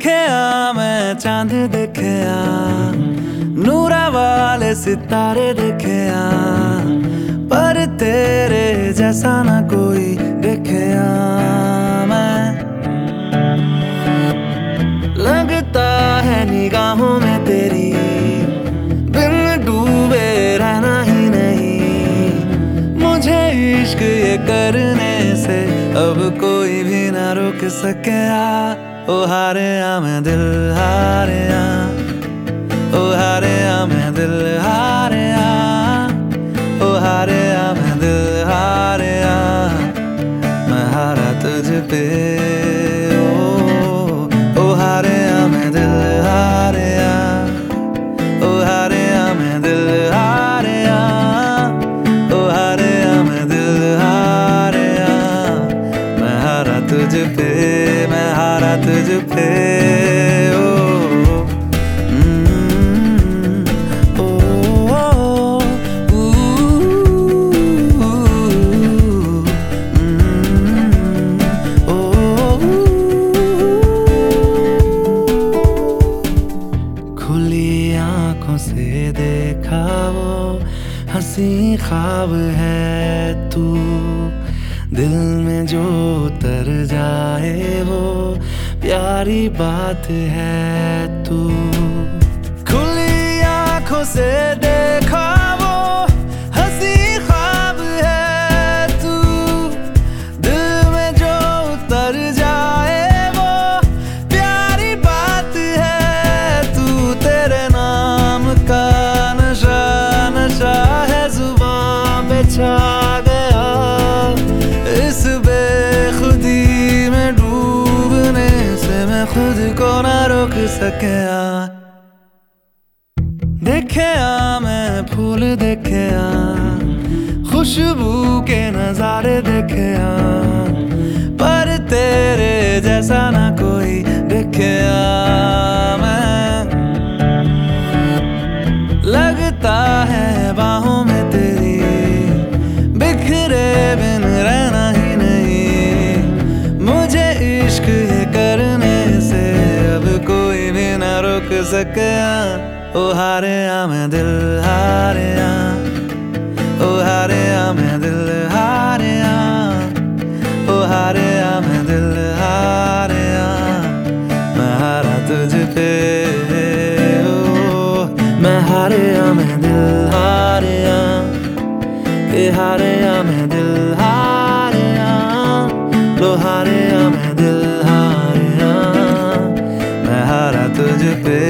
देखया मैं चांद देखया, नूरा वाले सितारे देखया, पर तेरे जैसा ना कोई देखया मैं। लगता है निगाहों में तेरी बिन डूबे रहना ही नहीं। मुझे इश्क ये करने से अब कोई भी ना रोक सकेगा। ओ हारेया मैं दिल हारेया, ओ हारेया मैं दिल हारेया, ओ हारेया मैं दिल हारेया, मैं हारा तुझ पे। ओ हारेया मैं दिल हारेया, ओ हारेया मैं दिल हारेया, ओ हारेया मैं दिल हारेया, मैं हारा तुझ पे, मैं हारा तुझ पे। खुली आंखों से देखा वो हंसी ख्वाब है तू, दिल में जो उतर जाए वो प्यारी बात है तू। खुली आंखों से देखा वो हंसी ख्वाब है तू, दिल में जो उतर जाए वो प्यारी बात है तू। तेरे नाम का नशा नशा है जुबान पे छा गया, इस बेखुदी में डूबने से मैं खुद को ना रोक सकेया। देखया मैं फूल देखया, खुशबू के नजारे देखया, पर तेरे जैसा ना कोई देखया मैं। लगता है बाहों में तेरी बिखरे बिन रहना ही नहीं। मुझे इश्क ये करने से अब कोई भी ना रोक सकेया। ओ हारेया मैं दिल हारेया, ओ हारेया मैं दिल हारेया, ओ हारेया मैं दिल हारेया, मैं हारा तुझ पे। ओ मैं हारेया मैं दिल हारेया, ए हारेया मैं दिल हारेया, लो हारेया मैं दिल हारेया, मैं हारा तुझ पे।